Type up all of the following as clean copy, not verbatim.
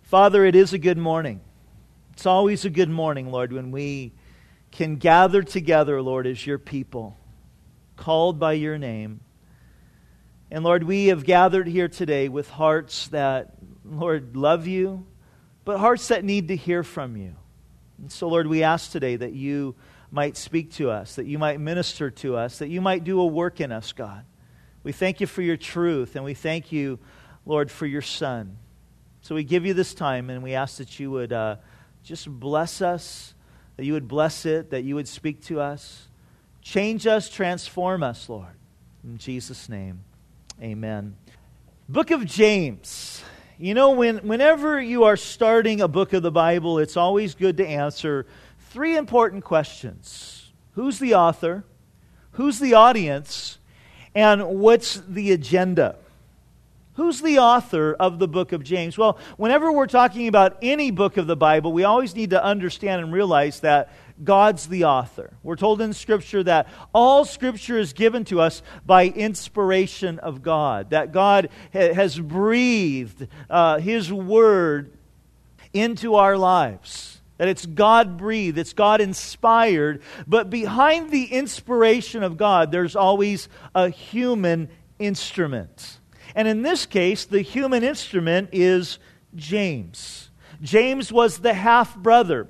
Father, it is a good morning. It's always a good morning, Lord, when we can gather together, Lord, as your people, called by your name. And Lord, we have gathered here today with hearts that, Lord, love you, but hearts that need to hear from you. And so, Lord, we ask today that you might speak to us, that you might minister to us, that you might do a work in us, God. We thank you for your truth, and we thank you, Lord, for your Son. So we give you this time, and we ask that you would just bless us, that you would bless it, that you would speak to us. Change us, transform us, Lord. In Jesus' name, amen. Book of James. You know, whenever you are starting a book of the Bible, it's always good to answer three important questions. Who's the author? Who's the audience? And what's the agenda? Who's the author of the book of James? Well, whenever we're talking about any book of the Bible, we always need to understand and realize that God's the author. We're told in Scripture that all Scripture is given to us by inspiration of God, that God has breathed His Word into our lives, that it's God-breathed, it's God-inspired, but behind the inspiration of God, there's always a human instrument. And in this case, the human instrument is James. James was the half-brother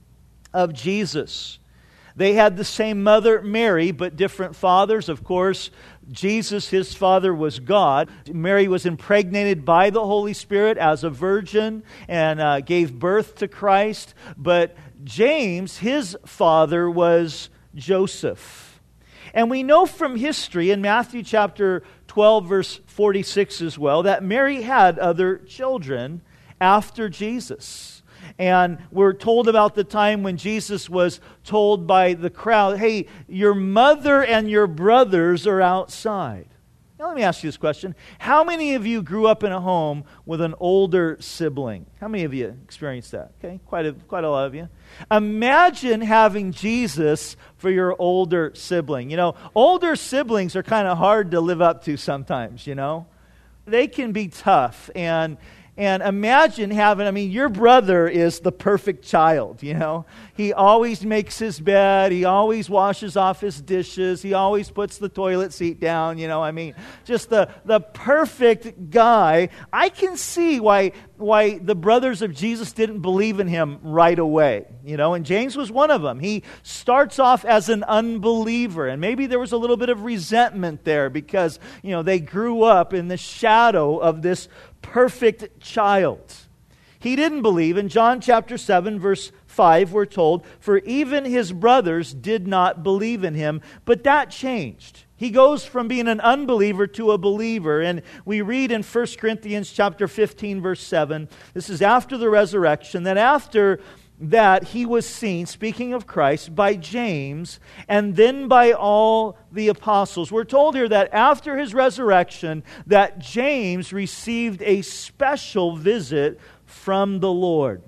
of Jesus. They had the same mother, Mary, but different fathers. Of course, Jesus, his father, was God. Mary was impregnated by the Holy Spirit as a virgin and gave birth to Christ. But James, his father, was Joseph. And we know from history in Matthew chapter 12, verse 46 as well, that Mary had other children after Jesus. And we're told about the time when Jesus was told by the crowd, hey, your mother and your brothers are outside. Now let me ask you this question. How many of you grew up in a home with an older sibling? How many of you experienced that? Okay, quite a lot of you. Imagine having Jesus for your older sibling. You know, older siblings are kind of hard to live up to sometimes, you know. They can be tough. And imagine having, your brother is the perfect child, you know. He always makes his bed. He always washes off his dishes. He always puts the toilet seat down, you know. Just the perfect guy. I can see why the brothers of Jesus didn't believe in him right away, you know. And James was one of them. He starts off as an unbeliever. And maybe there was a little bit of resentment there because, you know, they grew up in the shadow of this perfect child. He didn't believe. In John chapter 7, verse 5, we're told, for even his brothers did not believe in him. But that changed. He goes from being an unbeliever to a believer. And we read in 1 Corinthians chapter 15, verse 7, this is after the resurrection, that after that he was seen, speaking of Christ, by James and then by all the apostles. We're told here that after his resurrection, that James received a special visit from the Lord.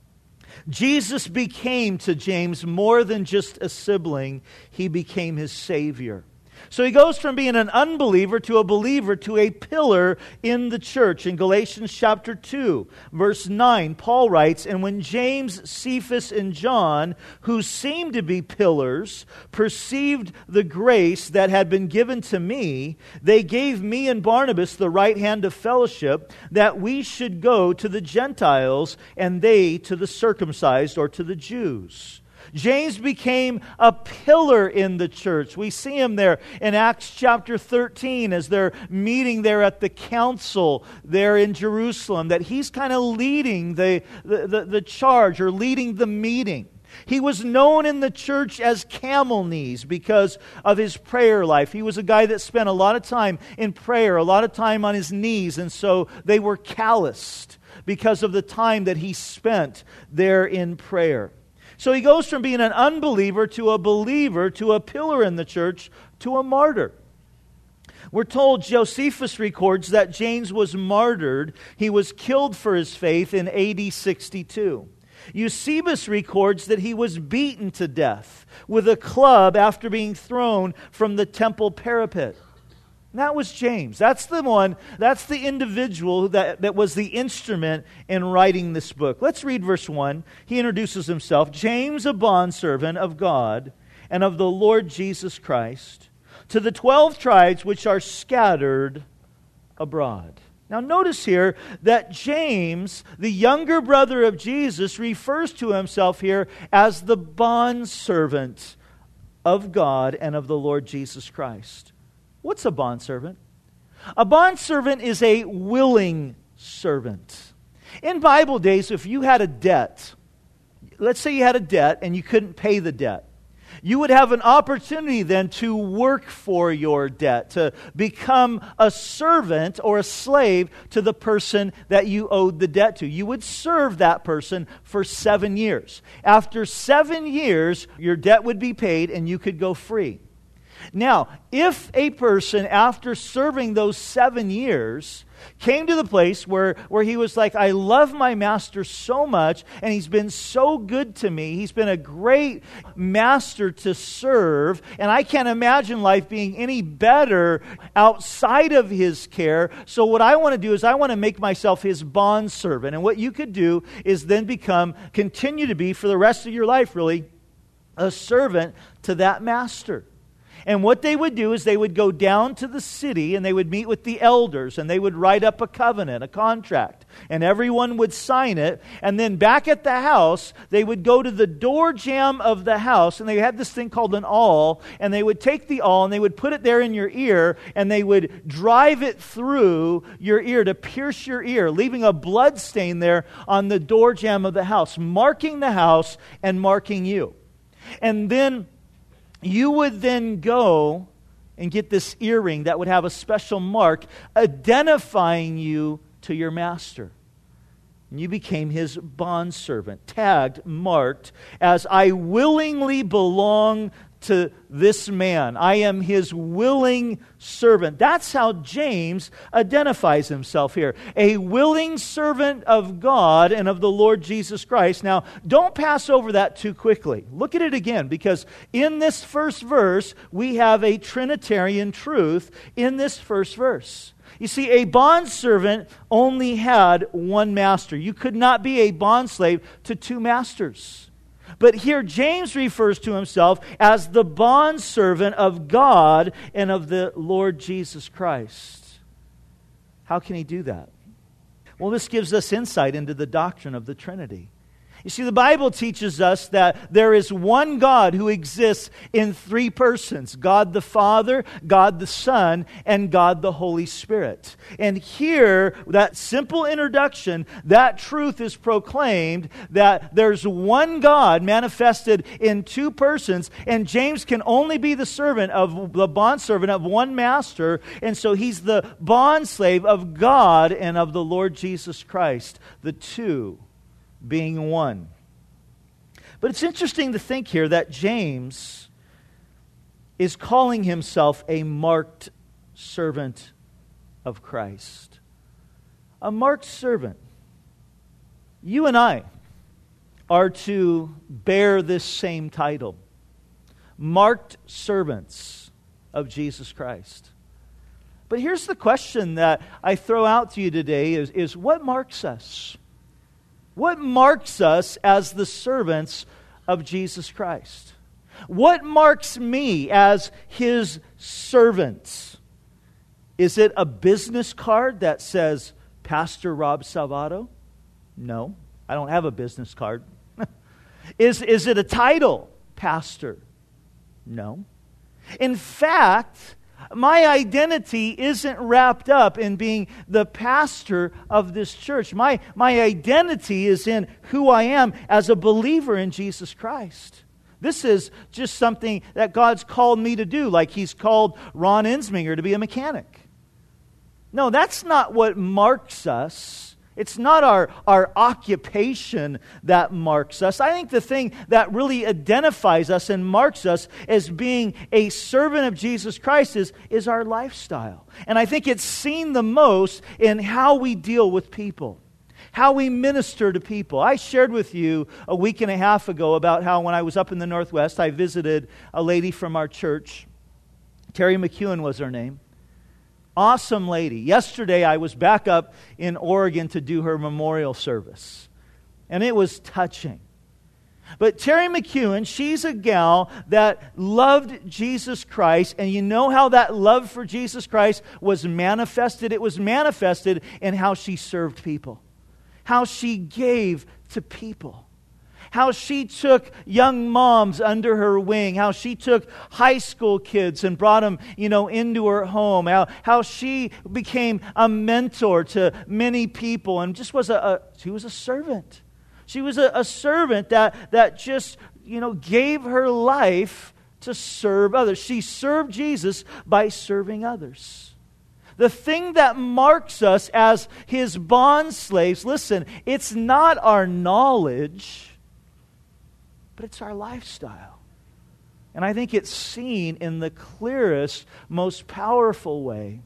Jesus became to James more than just a sibling. He became his Savior. So he goes from being an unbeliever to a believer to a pillar in the church. In Galatians chapter 2, verse 9, Paul writes, and when James, Cephas, and John, who seemed to be pillars, perceived the grace that had been given to me, they gave me and Barnabas the right hand of fellowship, that we should go to the Gentiles and they to the circumcised, or to the Jews. James became a pillar in the church. We see him there in Acts chapter 13 as they're meeting there at the council there in Jerusalem, that he's kind of leading the charge or leading the meeting. He was known in the church as Camel Knees because of his prayer life. He was a guy that spent a lot of time in prayer, a lot of time on his knees, and so they were calloused because of the time that he spent there in prayer. So he goes from being an unbeliever to a believer to a pillar in the church to a martyr. We're told Josephus records that James was martyred. He was killed for his faith in AD 62. Eusebius records that he was beaten to death with a club after being thrown from the temple parapet. And that was James. That's the one, that's the individual that was the instrument in writing this book. Let's read verse 1. He introduces himself. James, a bondservant of God and of the Lord Jesus Christ, to the 12 tribes which are scattered abroad. Now notice here that James, the younger brother of Jesus, refers to himself here as the bondservant of God and of the Lord Jesus Christ. What's a bondservant? A bondservant is a willing servant. In Bible days, if you had a debt, let's say you had a debt and you couldn't pay the debt, you would have an opportunity then to work for your debt, to become a servant or a slave to the person that you owed the debt to. You would serve that person for 7 years. After 7 years, your debt would be paid and you could go free. Now, if a person, after serving those 7 years, came to the place where he was like, I love my master so much, and he's been so good to me. He's been a great master to serve, and I can't imagine life being any better outside of his care. So what I want to do is I want to make myself his bondservant. And what you could do is then continue to be, for the rest of your life really, a servant to that master. And what they would do is they would go down to the city and they would meet with the elders and they would write up a covenant, a contract, and everyone would sign it. And then back at the house, they would go to the door jamb of the house, and they had this thing called an awl, and they would take the awl and they would put it there in your ear, and they would drive it through your ear to pierce your ear, leaving a blood stain there on the door jamb of the house, marking the house and marking you. And then you would then go and get this earring that would have a special mark identifying you to your master. And you became his bondservant, tagged, marked as I willingly belong to this man. I am his willing servant. That's how James identifies himself here. A willing servant of God and of the Lord Jesus Christ. Now, don't pass over that too quickly. Look at it again, because in this first verse, we have a Trinitarian truth in this first verse. You see, a bondservant only had one master. You could not be a bondslave to two masters. But here James refers to himself as the bondservant of God and of the Lord Jesus Christ. How can he do that? Well, this gives us insight into the doctrine of the Trinity. You see, the Bible teaches us that there is one God who exists in three persons: God the Father, God the Son, and God the Holy Spirit. And here, that simple introduction, that truth is proclaimed, that there's one God manifested in two persons, and James can only be the bondservant of one master, and so he's the bondslave of God and of the Lord Jesus Christ, the two being one. But it's interesting to think here that James is calling himself a marked servant of Christ. A marked servant. You and I are to bear this same title. Marked servants of Jesus Christ. But here's the question that I throw out to you today is what marks us? What marks us as the servants of Jesus Christ? What marks me as his servants? Is it a business card that says Pastor Rob Salvato? No, I don't have a business card. Is it a title, pastor? No. In fact, my identity isn't wrapped up in being the pastor of this church. My identity is in who I am as a believer in Jesus Christ. This is just something that God's called me to do, like He's called Ron Insminger to be a mechanic. No, that's not what marks us. It's not our occupation that marks us. I think the thing that really identifies us and marks us as being a servant of Jesus Christ is our lifestyle. And I think it's seen the most in how we deal with people, how we minister to people. I shared with you a week and a half ago about how when I was up in the Northwest, I visited a lady from our church. Terry McEwen was her name. Awesome lady. Yesterday I was back up in Oregon to do her memorial service. And it was touching. But Terry McEwen, she's a gal that loved Jesus Christ. And you know how that love for Jesus Christ was manifested? It was manifested in how she served people. How she gave to people. How she took young moms under her wing. How she took high school kids and brought them, into her home. How she became a mentor to many people and just she was a servant. She was a servant that just, gave her life to serve others. She served Jesus by serving others. The thing that marks us as His bond slaves, listen, it's not our knowledge, but it's our lifestyle. And I think it's seen in the clearest, most powerful way.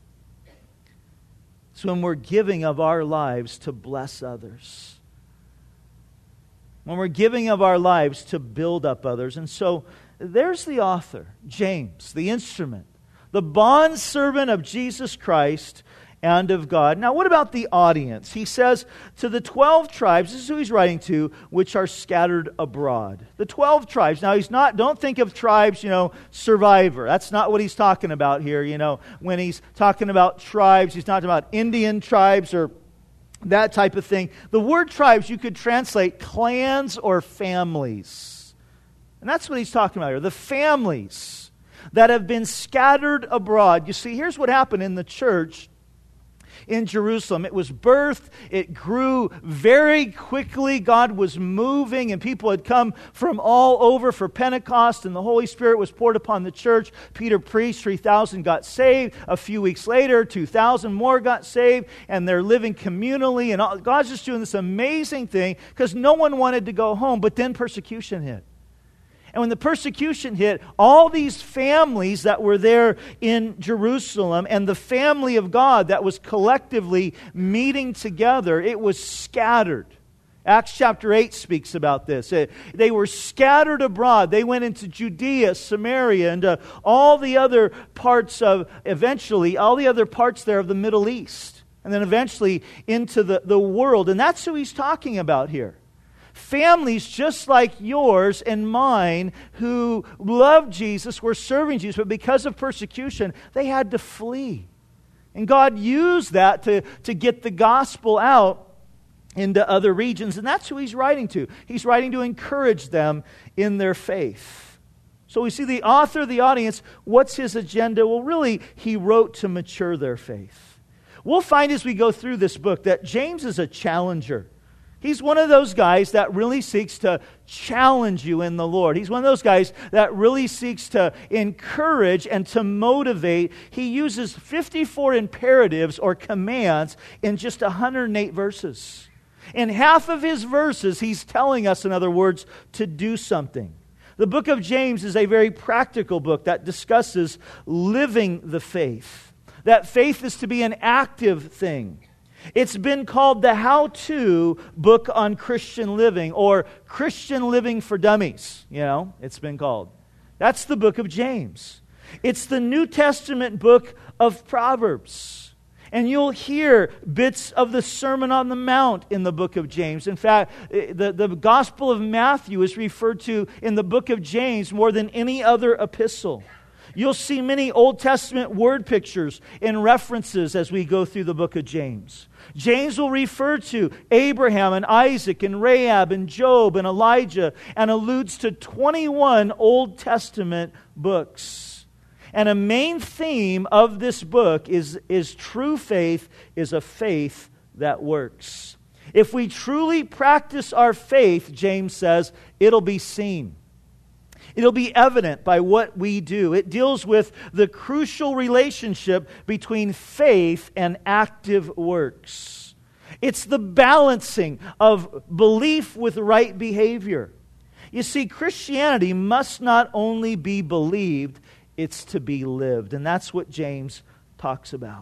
It's when we're giving of our lives to bless others. When we're giving of our lives to build up others. And so there's the author, James, the instrument, the bondservant of Jesus Christ and of God. Now, what about the audience? He says, to the 12 tribes, this is who he's writing to, which are scattered abroad. The 12 tribes. Now, don't think of tribes, Survivor. That's not what he's talking about here, When he's talking about tribes, he's not talking about Indian tribes or that type of thing. The word tribes you could translate clans or families. And that's what he's talking about here. The families that have been scattered abroad. You see, here's what happened in the church in Jerusalem. It was birthed. It grew very quickly. God was moving and people had come from all over for Pentecost and the Holy Spirit was poured upon the church. Peter preached, 3,000 got saved. A few weeks later, 2,000 more got saved and they're living communally and God's just doing this amazing thing because no one wanted to go home, but then persecution hit. And when the persecution hit, all these families that were there in Jerusalem and the family of God that was collectively meeting together, it was scattered. Acts chapter 8 speaks about this. They were scattered abroad. They went into Judea, Samaria, and all the other parts there of the Middle East. And then eventually into the world. And that's who he's talking about here. Families just like yours and mine who loved Jesus, were serving Jesus, but because of persecution, they had to flee. And God used that to get the gospel out into other regions. And that's who he's writing to. He's writing to encourage them in their faith. So we see the author, the audience, what's his agenda? Well, really, he wrote to mature their faith. We'll find as we go through this book that James is a challenger. He's one of those guys that really seeks to challenge you in the Lord. He's one of those guys that really seeks to encourage and to motivate. He uses 54 imperatives or commands in just 108 verses. In half of his verses, he's telling us, in other words, to do something. The book of James is a very practical book that discusses living the faith. That faith is to be an active thing. It's been called the how-to book on Christian living or Christian living for dummies. It's been called. That's the book of James. It's the New Testament book of Proverbs. And you'll hear bits of the Sermon on the Mount in the book of James. In fact, the Gospel of Matthew is referred to in the book of James more than any other epistle. You'll see many Old Testament word pictures and references as we go through the book of James. James will refer to Abraham and Isaac and Rahab and Job and Elijah and alludes to 21 Old Testament books. And a main theme of this book is true faith is a faith that works. If we truly practice our faith, James says, it'll be seen. It'll be evident by what we do. It deals with the crucial relationship between faith and active works. It's the balancing of belief with right behavior. You see, Christianity must not only be believed, it's to be lived. And that's what James talks about.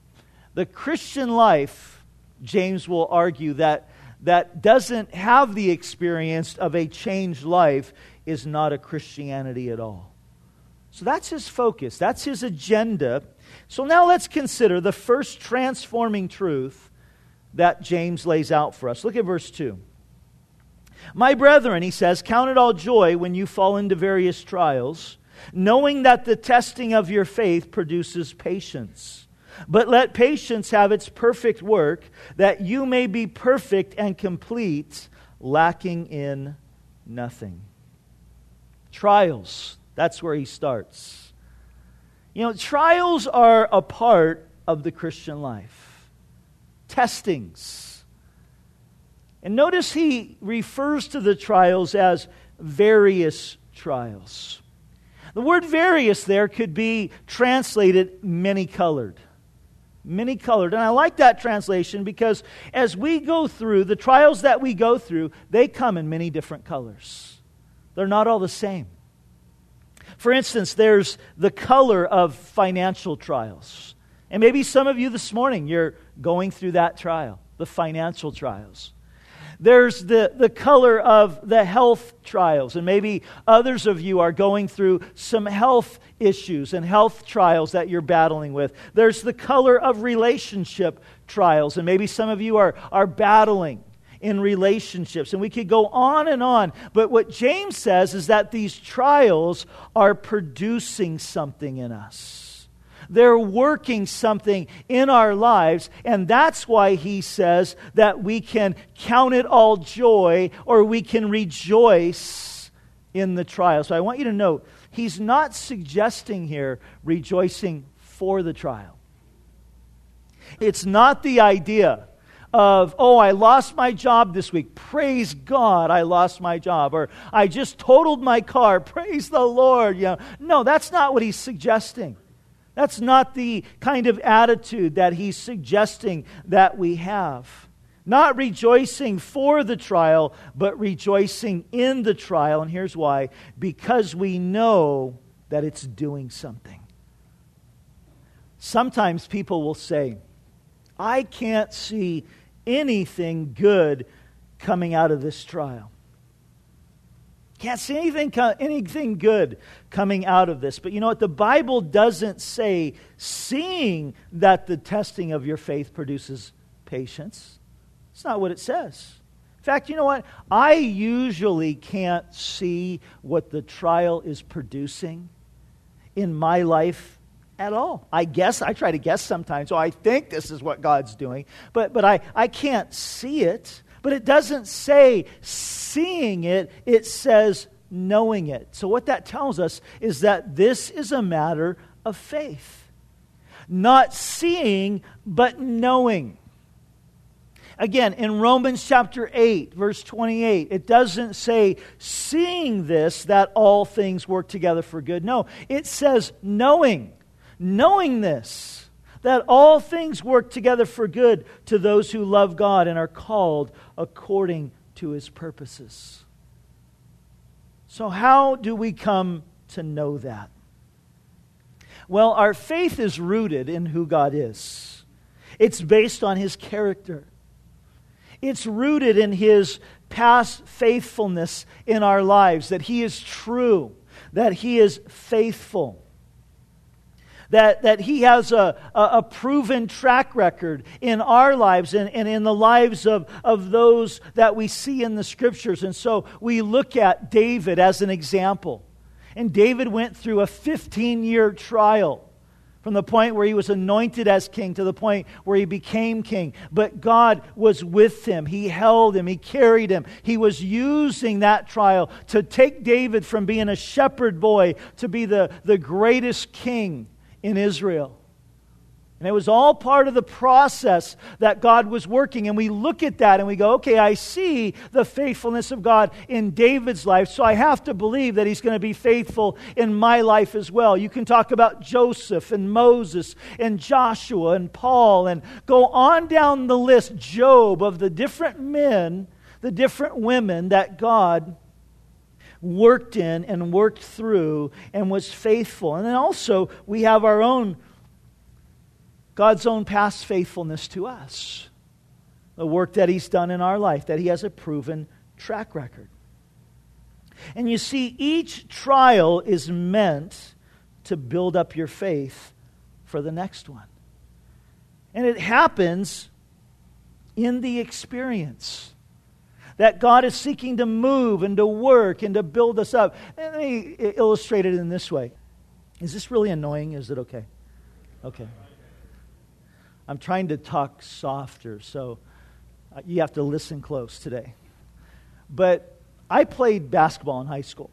The Christian life, James will argue, that doesn't have the experience of a changed life is not a Christianity at all. So that's his focus. That's his agenda So now let's consider the first transforming truth that James lays out for us. Look at verse 2. My brethren, he says, count it all joy when you fall into various trials, knowing that the testing of your faith produces patience. But let patience have its perfect work, that you may be perfect and complete, lacking in nothing. Trials, that's where he starts. You know, trials are a part of the Christian life. Testings. And notice he refers to the trials as various trials. The word various there could be translated many-colored. Many-colored. And I like that translation because as we go through, the trials that we go through, they come in many different colors. They're not all the same. For instance, there's the color of financial trials. And maybe some of you this morning, you're going through that trial, the financial trials. There's the color of the health trials, and maybe others of you are going through some health issues and health trials that you're battling with. There's the color of relationship trials, and maybe some of you are battling in relationships. And we could go on, but what James says is that these trials are producing something in us. They're working something in our lives, and that's why he says that we can count it all joy, or we can rejoice in the trial. So I want you to note, he's not suggesting here rejoicing for the trial. It's not the idea of, oh, I lost my job this week. Praise God, I lost my job. Or I just totaled my car. Praise the Lord. You know, no, that's not what he's suggesting. That's not the kind of attitude that he's suggesting that we have. Not rejoicing for the trial, but rejoicing in the trial. And here's why. Because we know that it's doing something. Sometimes people will say, I can't see anything good coming out of this trial. Can't see anything good coming out of this. But you know what? The Bible doesn't say seeing that the testing of your faith produces patience. It's not what it says. In fact, you know what? I usually can't see what the trial is producing in my life at all. I try to guess sometimes. Oh, I think this is what God's doing. But I can't see it. But it doesn't say seeing it, it says knowing it. So what that tells us is that this is a matter of faith. Not seeing, but knowing. Again, in Romans chapter 8, verse 28, it doesn't say seeing this, that all things work together for good. No, it says knowing this. That all things work together for good to those who love God and are called according to His purposes. So how do we come to know that? Well, our faith is rooted in who God is. It's based on His character. It's rooted in His past faithfulness in our lives, that He is true, that He is faithful. That He has a proven track record in our lives and in the lives of those that we see in the Scriptures. And so we look at David as an example. And David went through a 15-year trial from the point where he was anointed as king to the point where he became king. But God was with him. He held him. He carried him. He was using that trial to take David from being a shepherd boy to be the greatest king in Israel. And it was all part of the process that God was working. And we look at that and we go, okay, I see the faithfulness of God in David's life, so I have to believe that He's going to be faithful in my life as well. You can talk about Joseph and Moses and Joshua and Paul and go on down the list, Job, of the different men, the different women that God worked in and worked through and was faithful. And then also we have God's own past faithfulness to us. The work that He's done in our life, that He has a proven track record. And you see, each trial is meant to build up your faith for the next one. And it happens in the experience that God is seeking to move and to work and to build us up. And let me illustrate it in this way. Is this really annoying? Is it okay? Okay. I'm trying to talk softer, so you have to listen close today. But I played basketball in high school.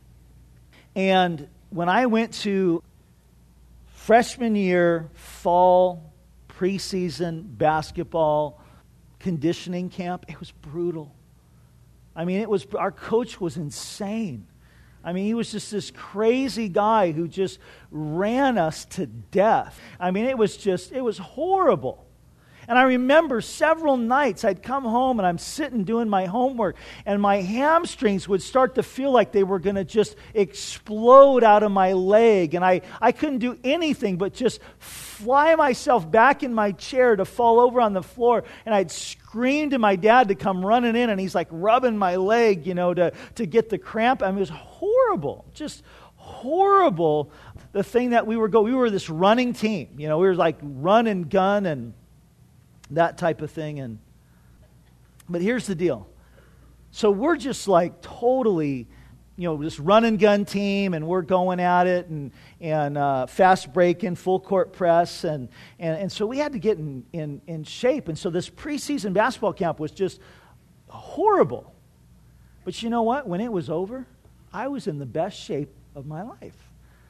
And when I went to freshman year, fall, preseason basketball conditioning camp, it was brutal. I mean, our coach was insane. I mean, he was just this crazy guy who just ran us to death. I mean, it was horrible. And I remember several nights I'd come home and I'm sitting doing my homework and my hamstrings would start to feel like they were going to just explode out of my leg. And I couldn't do anything but just fly myself back in my chair to fall over on the floor. And I'd scream to my dad to come running in and he's like rubbing my leg, to get the cramp. I mean, it was horrible, just horrible. The thing that we were this running team. We were like run and gun and that type of thing. But here's the deal. So we're just like totally, this run and gun team, and we're going at it and fast breaking, full court press, and so we had to get in shape. And so this preseason basketball camp was just horrible. But you know what? When it was over, I was in the best shape of my life.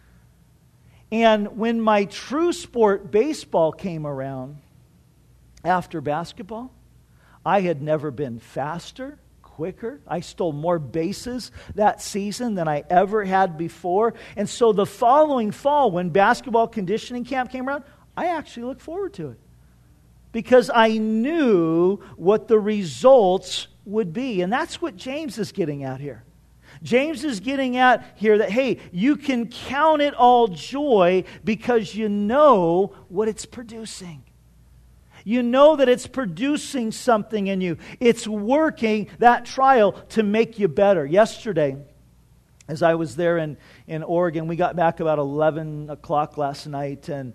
And when my true sport, baseball, came around, after basketball, I had never been faster, quicker. I stole more bases that season than I ever had before. And so the following fall, when basketball conditioning camp came around, I actually looked forward to it. Because I knew what the results would be. And that's what James is getting at here. James is getting at here that, hey, you can count it all joy because you know what it's producing. You know that it's producing something in you. It's working, that trial, to make you better. Yesterday, as I was there in Oregon, we got back about 11 o'clock last night, and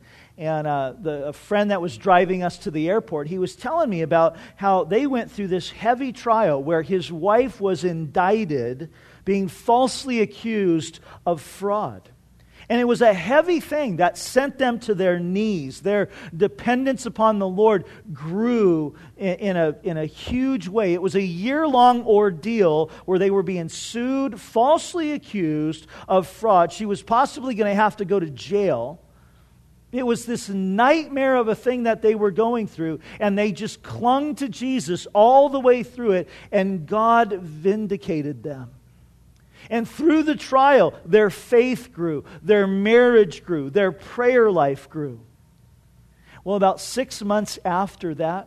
a friend that was driving us to the airport, he was telling me about how they went through this heavy trial where his wife was indicted, being falsely accused of fraud. And it was a heavy thing that sent them to their knees. Their dependence upon the Lord grew in a huge way. It was a year-long ordeal where they were being sued, falsely accused of fraud. She was possibly going to have to go to jail. It was this nightmare of a thing that they were going through, and they just clung to Jesus all the way through it, and God vindicated them. And through the trial, their faith grew, their marriage grew, their prayer life grew. Well, about 6 months after that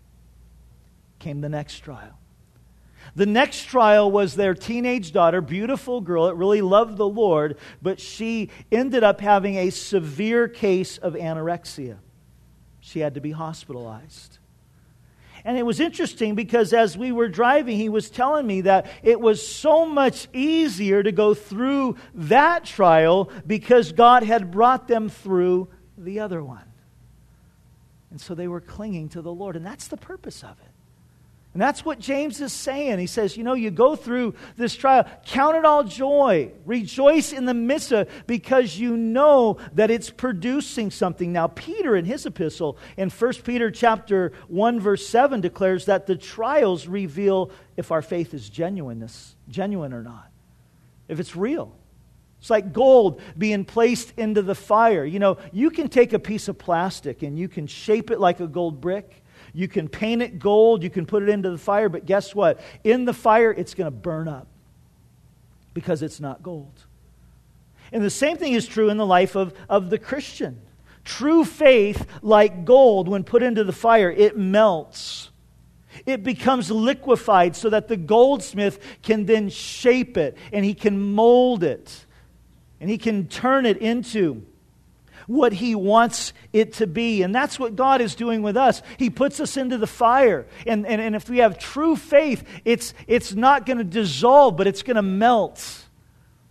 came the next trial. The next trial was their teenage daughter, beautiful girl that really loved the Lord, but she ended up having a severe case of anorexia. She had to be hospitalized. And it was interesting because as we were driving, he was telling me that it was so much easier to go through that trial because God had brought them through the other one. And so they were clinging to the Lord. And that's the purpose of it. And that's what James is saying. He says, you go through this trial, count it all joy. Rejoice in the midst of it because you know that it's producing something. Now, Peter in his epistle, in 1 Peter chapter 1, verse 7, declares that the trials reveal if our faith is genuine or not. If it's real. It's like gold being placed into the fire. You can take a piece of plastic and you can shape it like a gold brick. You can paint it gold, you can put it into the fire, but guess what? In the fire, it's going to burn up because it's not gold. And the same thing is true in the life of the Christian. True faith, like gold, when put into the fire, it melts. It becomes liquefied so that the goldsmith can then shape it, and he can mold it, and he can turn it into what he wants it to be. And that's what God is doing with us. He puts us into the fire. And if we have true faith, it's not going to dissolve, but it's going to melt.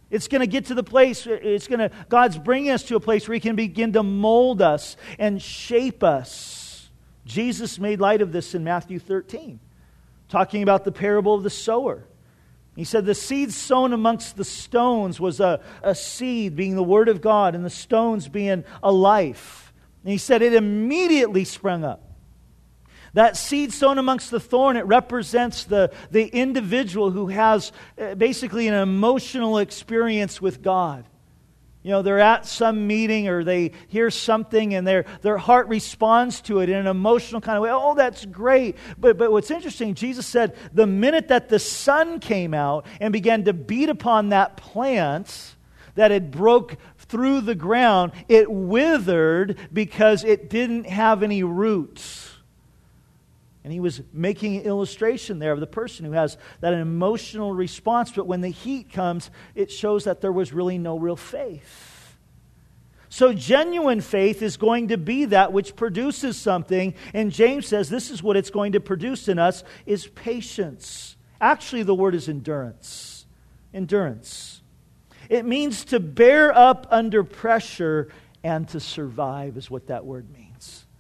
It's going to get to the place, God's bringing us to a place where He can begin to mold us and shape us. Jesus made light of this in Matthew 13, talking about the parable of the sower. He said the seed sown amongst the stones was a seed being the Word of God and the stones being a life. And He said it immediately sprung up. That seed sown amongst the thorn, it represents the individual who has basically an emotional experience with God. You know, they're at some meeting or they hear something and their heart responds to it in an emotional kind of way. Oh, that's great. But what's interesting, Jesus said the minute that the sun came out and began to beat upon that plant that had broke through the ground, it withered because it didn't have any roots. And He was making an illustration there of the person who has that emotional response. But when the heat comes, it shows that there was really no real faith. So genuine faith is going to be that which produces something. And James says this is what it's going to produce in us, is patience. Actually, the word is endurance. Endurance. It means to bear up under pressure and to survive is what that word means.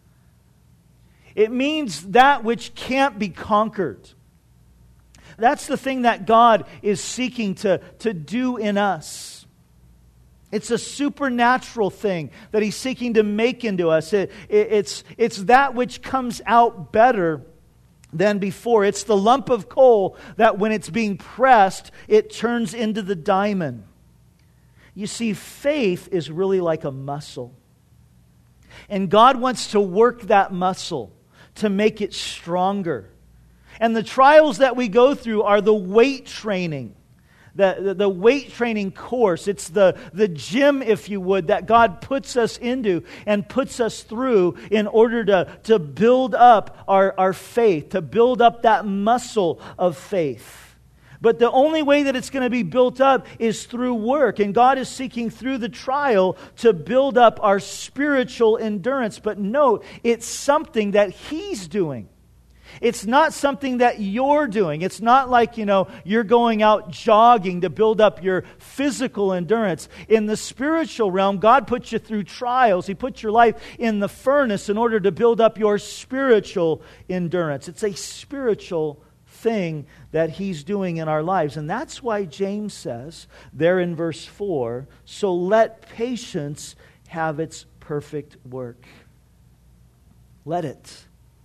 It means that which can't be conquered. That's the thing that God is seeking to do in us. It's a supernatural thing that He's seeking to make into us. It's that which comes out better than before. It's the lump of coal that when it's being pressed, it turns into the diamond. You see, faith is really like a muscle. And God wants to work that muscle to make it stronger. And the trials that we go through are the weight training. The weight training course. It's the gym, if you would, that God puts us into and puts us through in order to build up our faith, to build up that muscle of faith. But the only way that it's going to be built up is through work. And God is seeking through the trial to build up our spiritual endurance. But note, it's something that He's doing. It's not something that you're doing. It's not like, you're going out jogging to build up your physical endurance. In the spiritual realm, God puts you through trials. He puts your life in the furnace in order to build up your spiritual endurance. It's a spiritual thing that He's doing in our lives. And that's why James says there in verse 4, so let patience have its perfect work. Let it.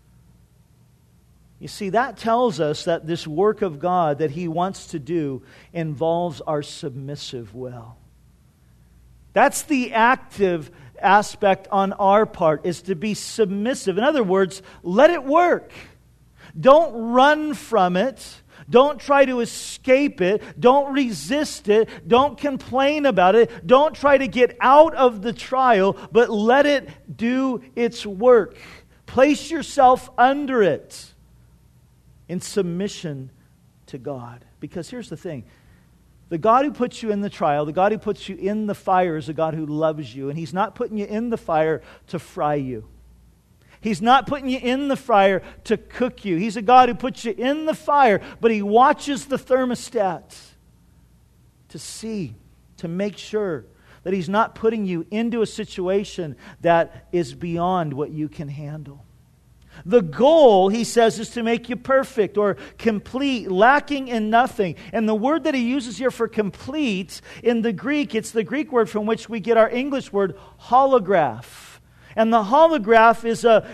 You see, that tells us that this work of God that He wants to do involves our submissive will. That's the active aspect on our part, is to be submissive. In other words, let it work. Don't run from it. Don't try to escape it. Don't resist it. Don't complain about it. Don't try to get out of the trial, but let it do its work. Place yourself under it in submission to God. Because here's the thing. The God who puts you in the trial, the God who puts you in the fire is a God who loves you. And He's not putting you in the fire to fry you. He's not putting you in the fire to cook you. He's a God who puts you in the fire, but He watches the thermostat to see, to make sure that He's not putting you into a situation that is beyond what you can handle. The goal, he says, is to make you perfect or complete, lacking in nothing. And the word that he uses here for complete, in the Greek, it's the Greek word from which we get our English word holograph. And the holograph is a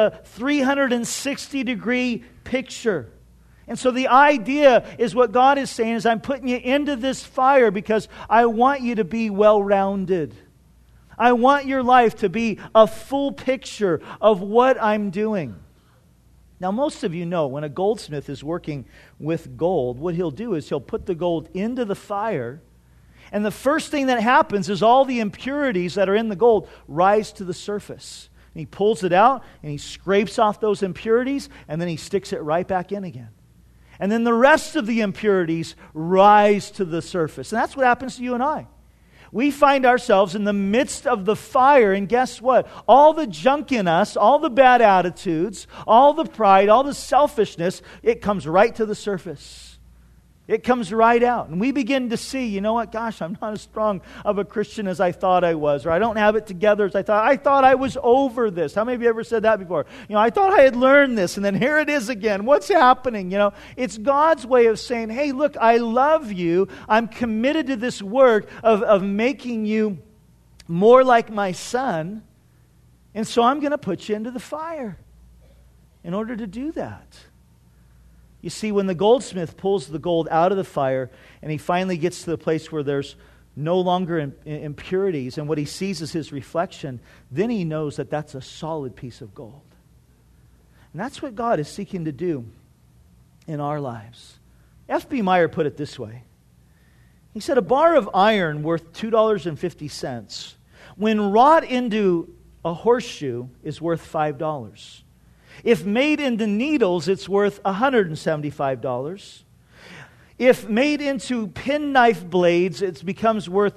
360-degree picture. And so the idea is what God is saying is I'm putting you into this fire because I want you to be well-rounded. I want your life to be a full picture of what I'm doing. Now, most of you know when a goldsmith is working with gold, what he'll do is he'll put the gold into the fire, and the first thing that happens is all the impurities that are in the gold rise to the surface. And he pulls it out, and he scrapes off those impurities, and then he sticks it right back in again. And then the rest of the impurities rise to the surface. And that's what happens to you and I. We find ourselves in the midst of the fire, and guess what? All the junk in us, all the bad attitudes, all the pride, all the selfishness, it comes right to the surface. It comes right out. And we begin to see, you know what, gosh, I'm not as strong of a Christian as I thought I was, or I don't have it together as I thought. I thought I was over this. How many of you ever said that before? I thought I had learned this, and then here it is again. What's happening? It's God's way of saying, hey, look, I love you. I'm committed to this work of making you more like my Son, and so I'm going to put you into the fire in order to do that. You see, when the goldsmith pulls the gold out of the fire and he finally gets to the place where there's no longer impurities and what he sees is his reflection, then he knows that that's a solid piece of gold. And that's what God is seeking to do in our lives. F.B. Meyer put it this way. He said, a bar of iron worth $2.50 when wrought into a horseshoe is worth $5. If made into needles, it's worth $175. If made into penknife blades, it becomes worth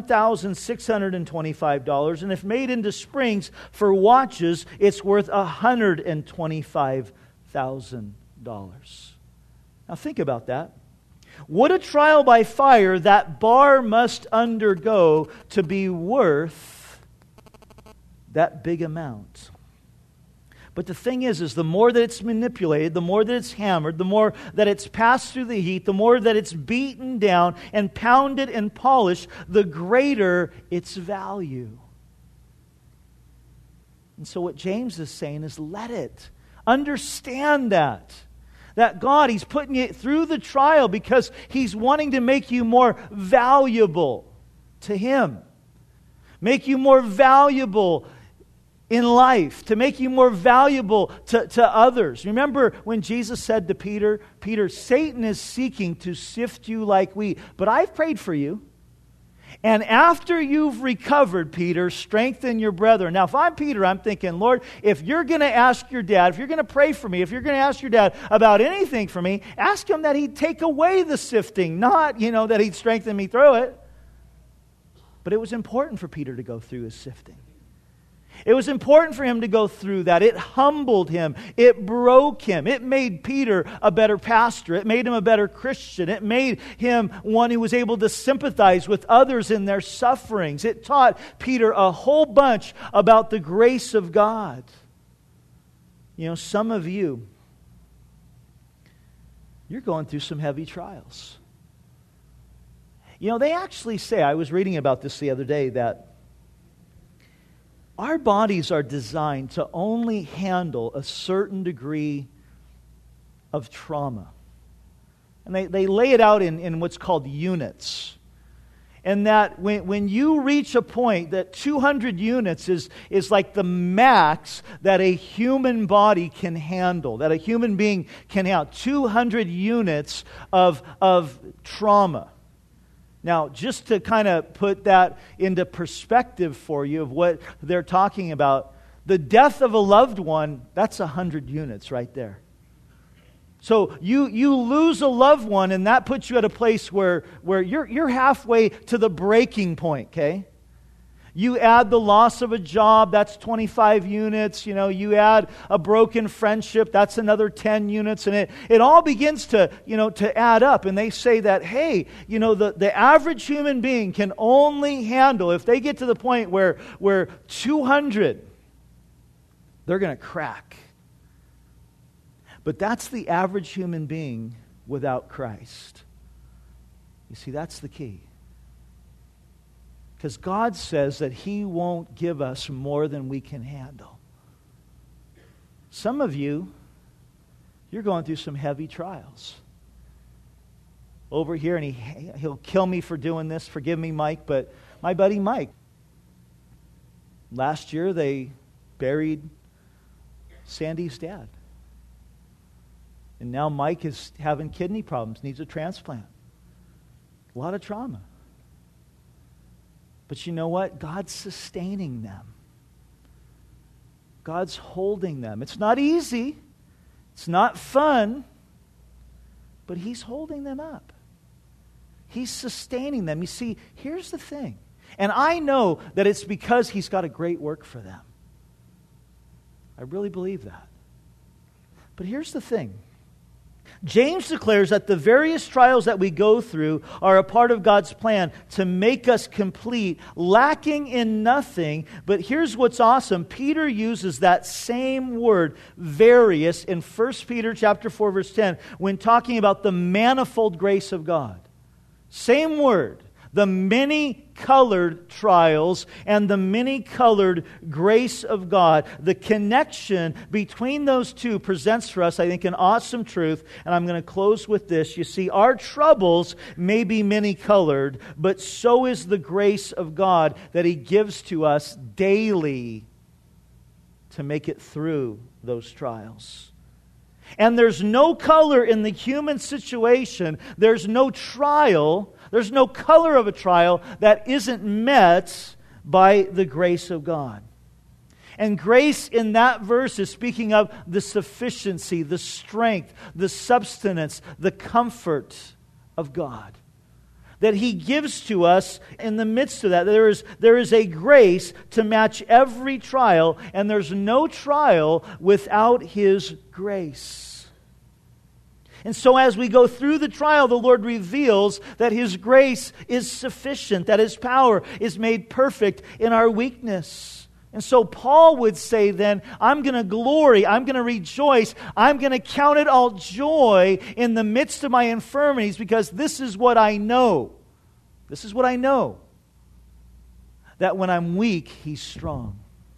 $1,625. And if made into springs for watches, it's worth $125,000. Now think about that. What a trial by fire that bar must undergo to be worth that big amount. But the thing is the more that it's manipulated, the more that it's hammered, the more that it's passed through the heat, the more that it's beaten down and pounded and polished, the greater its value. And so what James is saying is let it. Understand that. That God, He's putting you through the trial because He's wanting to make you more valuable to Him. Make you more valuable in life, to make you more valuable to others. Remember when Jesus said to Peter, Satan is seeking to sift you like wheat, but I've prayed for you. And after you've recovered, Peter, strengthen your brethren. Now, if I'm Peter, I'm thinking, Lord, if you're going to ask your dad, if you're going to pray for me, if you're going to ask your dad about anything for me, ask him that he'd take away the sifting, not, that he'd strengthen me through it. But it was important for Peter to go through his sifting. It was important for him to go through that. It humbled him. It broke him. It made Peter a better pastor. It made him a better Christian. It made him one who was able to sympathize with others in their sufferings. It taught Peter a whole bunch about the grace of God. Some of you're going through some heavy trials. They actually say, I was reading about this the other day, that our bodies are designed to only handle a certain degree of trauma. And they lay it out in what's called units. And that when you reach a point that 200 units is like the max that a human body can handle, that a human being can handle. 200 units of trauma. Now, just to kind of put that into perspective for you of what they're talking about, the death of a loved one, that's 100 units right there. So you lose a loved one, and that puts you at a place where you're halfway to the breaking point, okay? You add the loss of a job, that's 25 units. You add a broken friendship, that's another 10 units. And it all begins to add up. And they say that, hey, the average human being can only handle, if they get to the point where 200, they're going to crack. But that's the average human being without Christ. You see, that's the key. Because God says that He won't give us more than we can handle. Some of you're going through some heavy trials. Over here, and he'll kill me for doing this. Forgive me, Mike, but my buddy Mike, last year they buried Sandy's dad. And now Mike is having kidney problems, needs a transplant. A lot of trauma. But you know what? God's sustaining them. God's holding them. It's not easy. It's not fun. But He's holding them up. He's sustaining them. You see, here's the thing. And I know that it's because He's got a great work for them. I really believe that. But here's the thing. James declares that the various trials that we go through are a part of God's plan to make us complete, lacking in nothing. But here's what's awesome. Peter uses that same word, various, in 1 Peter chapter 4, verse 10, when talking about the manifold grace of God. Same word. The many-colored trials and the many-colored grace of God. The connection between those two presents for us, I think, an awesome truth. And I'm going to close with this. You see, our troubles may be many-colored, but so is the grace of God that He gives to us daily to make it through those trials. And there's no color in the human situation. There's no trial. There's no color of a trial that isn't met by the grace of God. And grace in that verse is speaking of the sufficiency, the strength, the substance, the comfort of God that He gives to us in the midst of that. There is a grace to match every trial, and there's no trial without His grace. And so as we go through the trial, the Lord reveals that His grace is sufficient, that His power is made perfect in our weakness. And so Paul would say then, I'm going to glory, I'm going to rejoice, I'm going to count it all joy in the midst of my infirmities, because this is what I know. This is what I know. That when I'm weak, He's strong.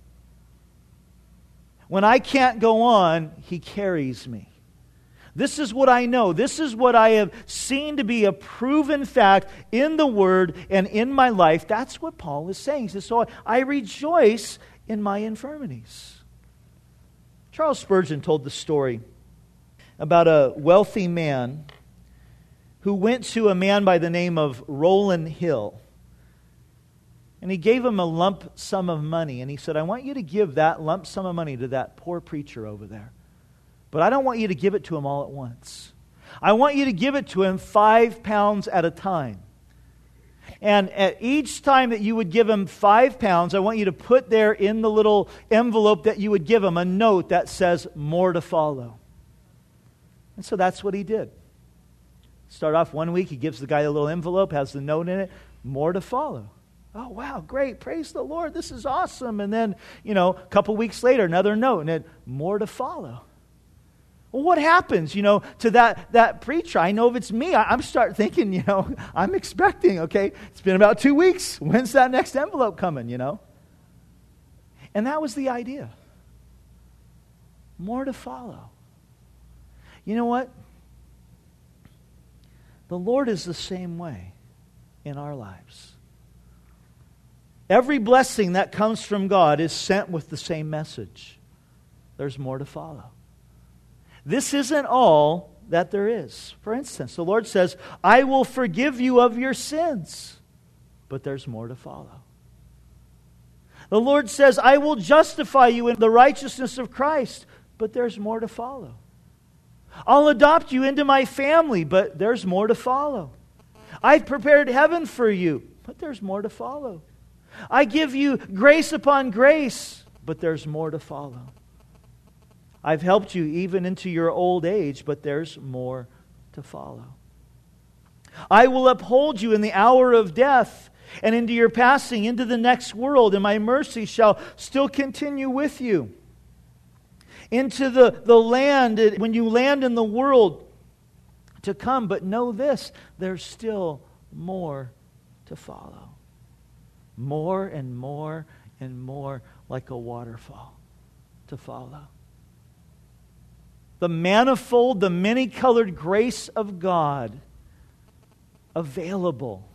When I can't go on, He carries me. This is what I know. This is what I have seen to be a proven fact in the Word and in my life. That's what Paul is saying. He says, so I rejoice in my infirmities. Charles Spurgeon told the story about a wealthy man who went to a man by the name of Rowland Hill. And he gave him a lump sum of money. And he said, I want you to give that lump sum of money to that poor preacher over there. But I don't want you to give it to him all at once. I want you to give it to him 5 pounds at a time. And at each time that you would give him 5 pounds, I want you to put there in the little envelope that you would give him a note that says, more to follow. And so that's what he did. Start off one week, he gives the guy a little envelope, has the note in it, more to follow. Oh, wow, great, praise the Lord, this is awesome. And then, a couple weeks later, another note, and then more to follow. Well, what happens, to that preacher? I know if it's me, I'm starting thinking, I'm expecting, okay, it's been about 2 weeks. When's that next envelope coming, And that was the idea. More to follow. You know what? The Lord is the same way in our lives. Every blessing that comes from God is sent with the same message. There's more to follow. This isn't all that there is. For instance, the Lord says, I will forgive you of your sins. But there's more to follow. The Lord says, I will justify you in the righteousness of Christ. But there's more to follow. I'll adopt you into my family. But there's more to follow. I've prepared heaven for you. But there's more to follow. I give you grace upon grace. But there's more to follow. I've helped you even into your old age, but there's more to follow. I will uphold you in the hour of death and into your passing into the next world, and my mercy shall still continue with you. Into the land, when you land in the world to come, but know this, there's still more to follow. More and more and more, like a waterfall to follow. The manifold, the many-colored grace of God available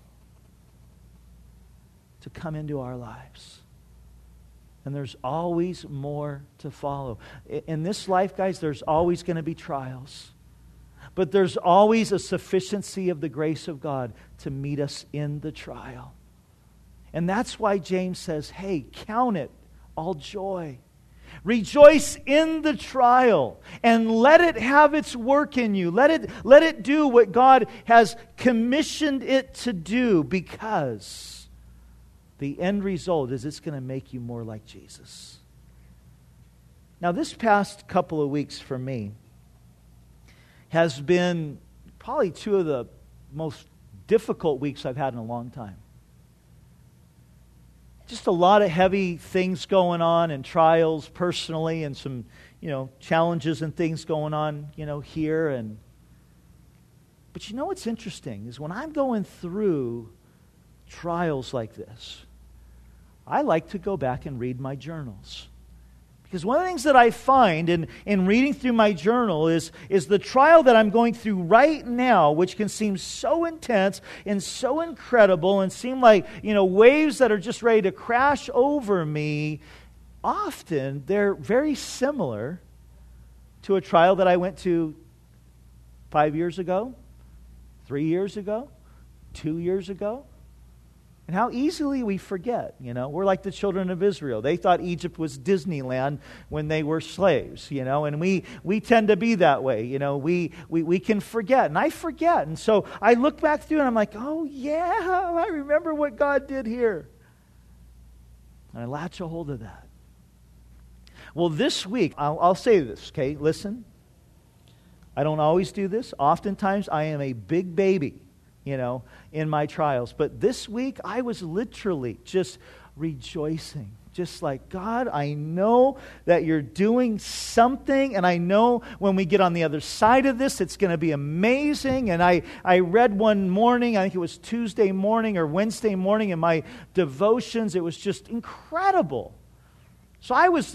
to come into our lives. And there's always more to follow. In this life, guys, there's always going to be trials. But there's always a sufficiency of the grace of God to meet us in the trial. And that's why James says, hey, count it all joy. Rejoice in the trial and let it have its work in you. Let it do what God has commissioned it to do, because the end result is it's going to make you more like Jesus. Now, this past couple of weeks for me has been probably two of the most difficult weeks I've had in a long time. Just a lot of heavy things going on and trials personally and some, challenges and things going on, here. But what's interesting is when I'm going through trials like this, I like to go back and read my journals. Because one of the things that I find in reading through my journal is the trial that I'm going through right now, which can seem so intense and so incredible and seem like, waves that are just ready to crash over me. Often, they're very similar to a trial that I went to 5 years ago, 3 years ago, 2 years ago. And how easily we forget, We're like the children of Israel. They thought Egypt was Disneyland when they were slaves, And we tend to be that way, We can forget. And I forget. And so I look back through and I'm like, oh yeah, I remember what God did here. And I latch a hold of that. Well, this week, I'll say this, okay? Listen. I don't always do this. Oftentimes I am a big baby, in my trials. But this week, I was literally just rejoicing. Just like, God, I know that you're doing something, and I know when we get on the other side of this, it's going to be amazing. And I read one morning, I think it was Tuesday morning or Wednesday morning in my devotions. It was just incredible. So I was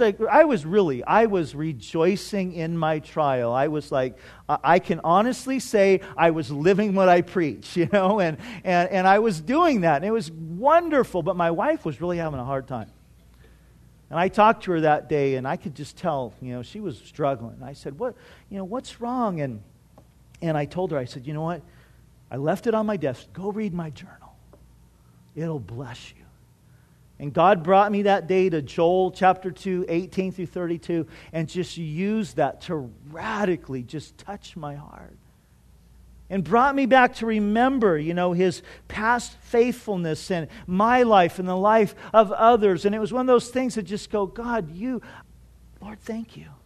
rejoicing in my trial. I was like, I can honestly say I was living what I preach, and I was doing that, and it was wonderful. But my wife was really having a hard time. And I talked to her that day, and I could just tell, she was struggling. I said, what's wrong? And I told her, I said, you know what? I left it on my desk. Go read my journal. It'll bless you. And God brought me that day to Joel chapter 2, 18 through 32, and just used that to radically just touch my heart. And brought me back to remember, His past faithfulness and my life and the life of others. And it was one of those things that just go, God, Lord, thank you.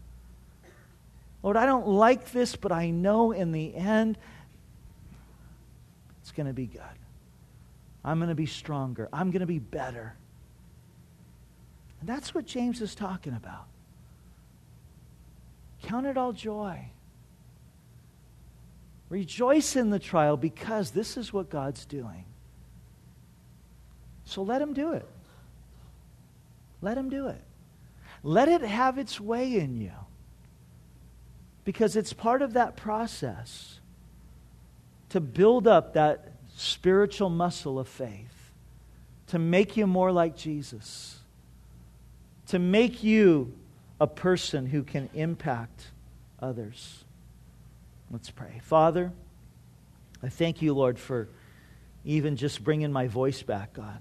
Lord, I don't like this, but I know in the end, it's going to be good. I'm going to be stronger. I'm going to be better. And that's what James is talking about. Count it all joy. Rejoice in the trial because this is what God's doing. So let Him do it. Let Him do it. Let it have its way in you. Because it's part of that process to build up that spiritual muscle of faith, to make you more like Jesus, to make you a person who can impact others. Let's pray. Father, I thank you, Lord, for even just bringing my voice back, God.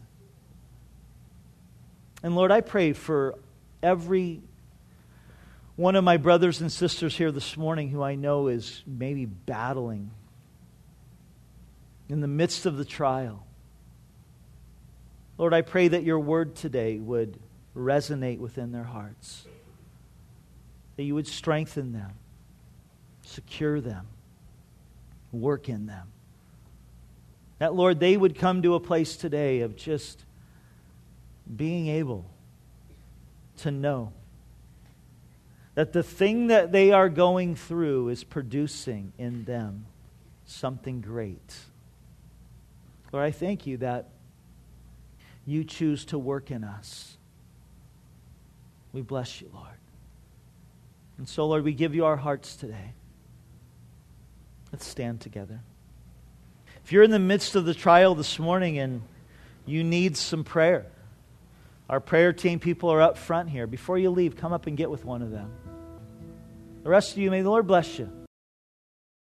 And Lord, I pray for every one of my brothers and sisters here this morning who I know is maybe battling in the midst of the trial. Lord, I pray that your word today would resonate within their hearts, that you would strengthen them, secure them, work in them. That, Lord, they would come to a place today of just being able to know that the thing that they are going through is producing in them something great. Lord, I thank you that you choose to work in us. We bless you, Lord. And so, Lord, we give you our hearts today. Let's stand together. If you're in the midst of the trial this morning and you need some prayer, our prayer team people are up front here. Before you leave, come up and get with one of them. The rest of you, may the Lord bless you.